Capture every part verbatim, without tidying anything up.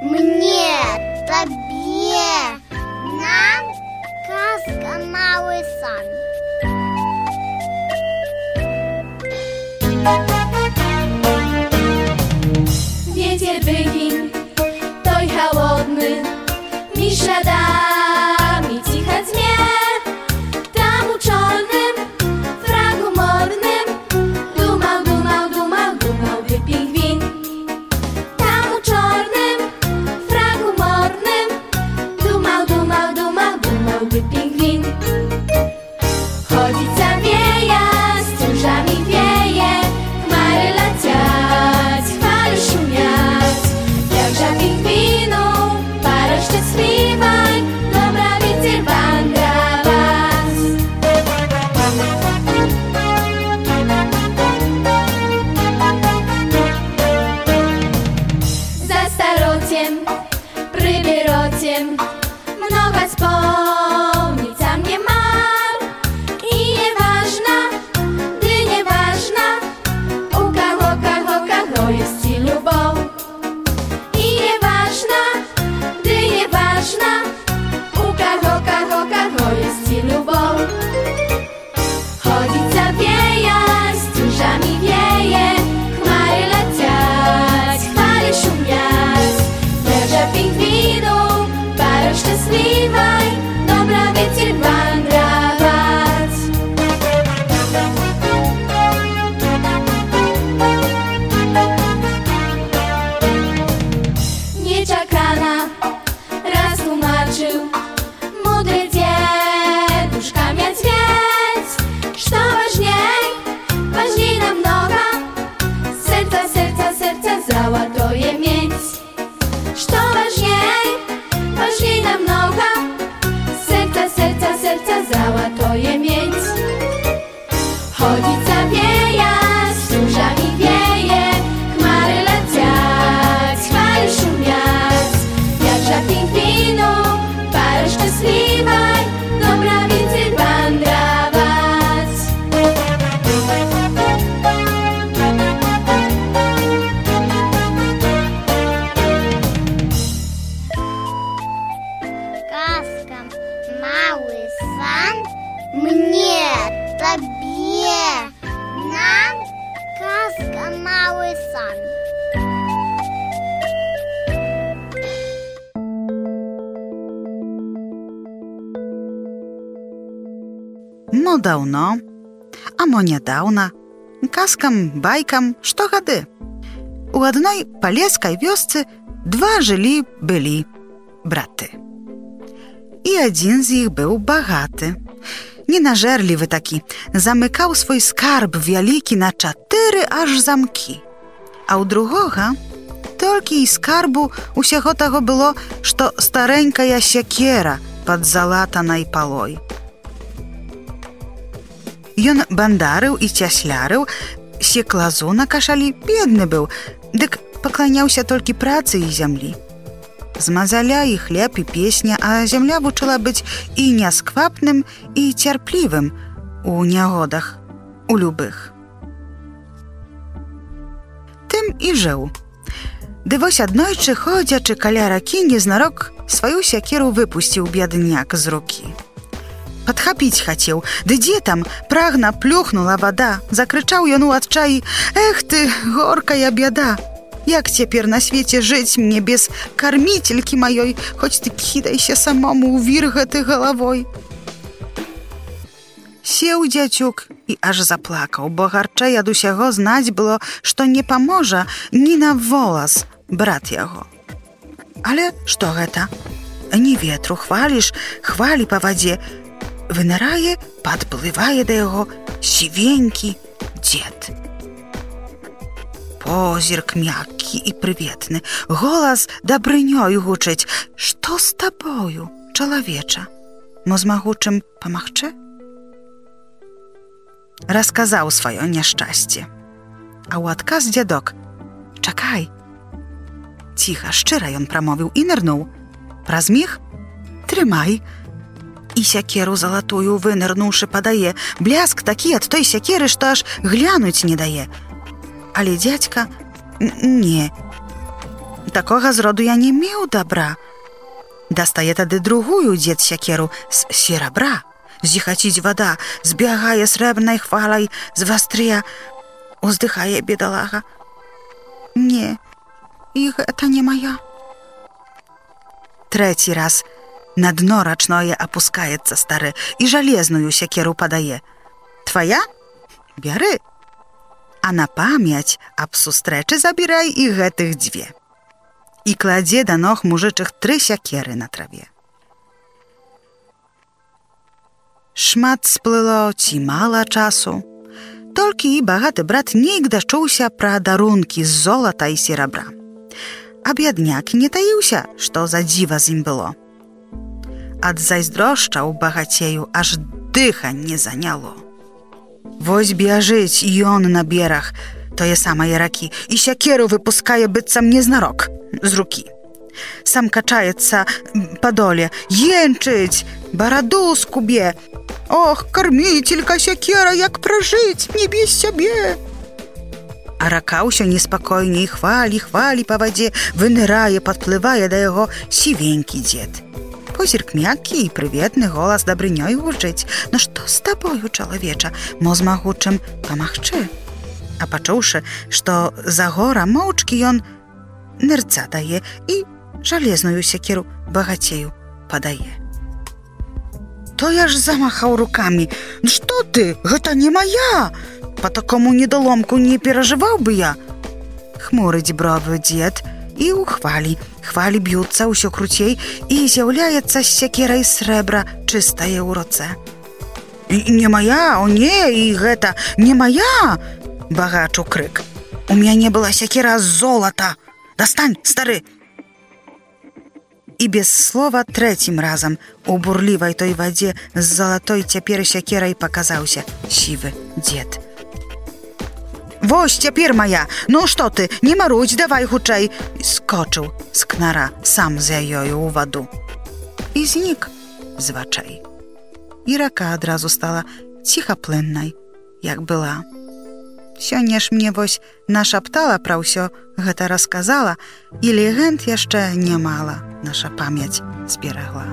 Мне, тебе, нам казка «Малый сан». Ветер wygin, той холодny, mi śladami cicha dnie. Tam u czarnym fragu modnym dumał, dumał, dumał, dumał by pingwin. Tam u czarnym fragu modnym dumał, dumał, dumał, dumał by pingwin. Chodzić zawieja, stróżami wieje, chmary leciać, chwale szumiać. Jakże pingwinu, para szczęśliwaj, dobra wiecie wędrować. Za starociem, przybierociem, mnoga wspomnica mnie mar. I nieważna, gdy nieważna, u kogo, kogo, kogo jest ci lubow. I nieważna, gdy nieważna, u kogo, kogo, kogo jest ci lubow. Chodzić zawieja, stróżami wieje, chmary leciać, chwale szumiać. Wieża pingwinu, para szczęśliwaj, dobra wiecie wędrować. Nieczekana raz tłumaczył mądry dzieduszka Miedźwiedź, że ważniej, ważniej nam noga, serca, serca, serca załatuje mieć. Że ważniej, ważniej nam noga, serca, serca, serca załatuje mieć. Chodzić zawieja, stróżami wieje, chmary leciać, chwale szumiać. Jakże pingwinu, para szczęśliwaj, dobra więcej wędrować. Казка «Малый сан». Мне, тебе, нам казка «Малый сан». Мо даўно, а мо нядаўна, казкам, байкам, што гады. У адной палескай вёсцы два жылі-былі браты. І адзін з іх быў багаты. Ненажэрлівы такі, замыкаў свой скарб вялікі на чатыры аж замкі. А ў другога толькі і скарбу усяго таго было, што старэнькая сякера пад залатанай палой. Ён бандарыў і цяслярыў, сек лазу на кашалі, бедны быў, дык пакланяўся толькі працы і зямлі. З мазаля і хлеб, і песня, а зямля вучыла быць і нясквапным, і цярплівым у нягодах, у любых. Тым і жыў. Ды вось аднойчы, ходзячы каля ракі, незнарок сваю сякеру выпусціў бедняк з рукі. Падхапіць хацеў, ды дзе там, прагна плюхнула вада, закрычаў ён у адчаі: «Эх ты, горкая бяда! Як цяпер на свеце жыць мне без карміцелькі маёй, хоць ты кідайся самому ў вір гэты галавой!» Сеў дзяцюк і аж заплакаў, бо гарчэй ад усяго знаць было, што не паможа ні на волас брат яго. Але што гэта? Ні ветру, хваліш, хвалі па вадзе. Вынырае, падплывае да яго сівенькі дзед. Позірк мяккі і прыветны, голас дабрынёй гучыць: «Што з табою, чалавеча? Мо змагу чым памагчы?» Расказаў сваё няшчасце. А ў адказ дзядок: «Чакай!» Ціха, шчыра ён прамовіў і нырнуў. Праз міг: «Трымай!» І сякеру залатую вынырнуўшы падае. Бляск такі ад той сякеры, што аж глянуць не дае. Але дзядзька не. такога зроду я не меў добра. Дастае тады другую дзед сякеру з серабра. Зіхаціць вада, збягае срэбнай хвалай з вастрыя. Уздыхае бедалага. Не, і гэта не моя. Трэці раз на дно рачное апускаецца стары і жалезную сякеру падае. Твоя? Бяры. А на памяць аб сустрэчы забірай і гэтых дзве. І кладзе да ног мужычых тры сякеры на траве. Шмат сплыло ці мала часу. Толькі і багаты брат нейк дачуўся пра дарункі з золата і серабра. А бядняк не таіўся, што за дзіва з ім было. Ад зайздрошчаў багацею аж дыханне заняло. Вось бяжыць ён на бераг тое самае ракі і сякеру выпускае быццам незнарок з рукі. Сам качаецца па доле, енчыць, бараду скубе. Ох, карміцелька сякера, як пражыць, не без сябе. А рака ўсё неспакойней, хвалі, хвалі па вадзе, вынырае, падплывае да яго сівенькі дзед. Позірк мяккі і прыветны голас дабрынёй гучыць. Ну што з табою, чалавеча, мо змагучым памагчы? А пачуўшы, што за гора моўчкі ён нырца дае і жалезную сякеру багацею падае. Той аж замахаў рукамі. Ну што ты, гэта не моя! Па такому недаломку не перажываў бы я. Хмурыць бровы дзед і ў хвалі. Хвалі б'юцца ўсё круцей і з'яўляецца з сякерай срэбра чыстае ў руцэ. Не моя, о не, і гэта не моя! Багачу крык. У мяне была сякера з золата. Дастань, стары! І без слова трэцім разам у бурлівай той вадзе з залатой цяпер сякерай паказаўся сівы дзед. Вось цяпер моя, ну што ты, не маруць, давай хутчэй. Скочыў з кнара сам за ёю ў ваду. І знік з вачэй. І рака адразу стала ціхаплыннай, як была. Сёння ж мне вось нашаптала пра ўсё, гэта расказала, і легенд яшчэ нямала наша памяць зберагла.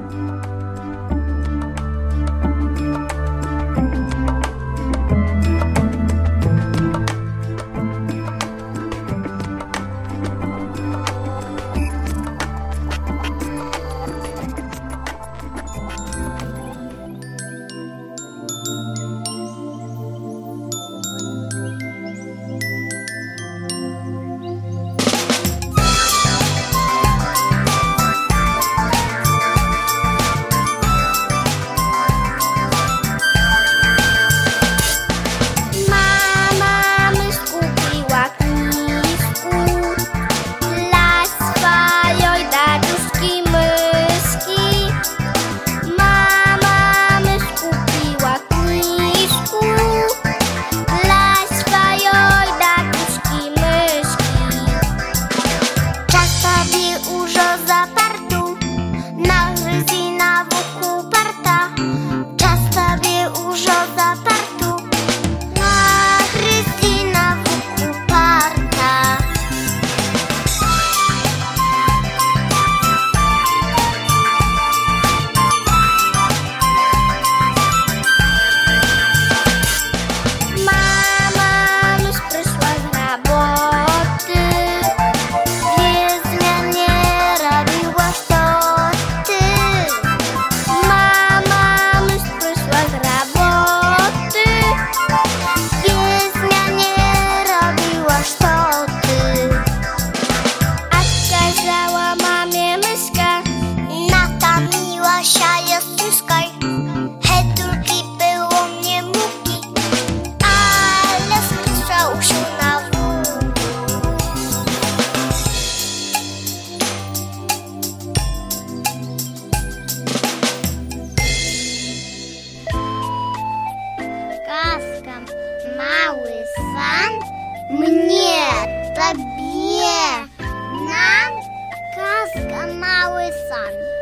Мне, тебе, нам казка «Малый сан».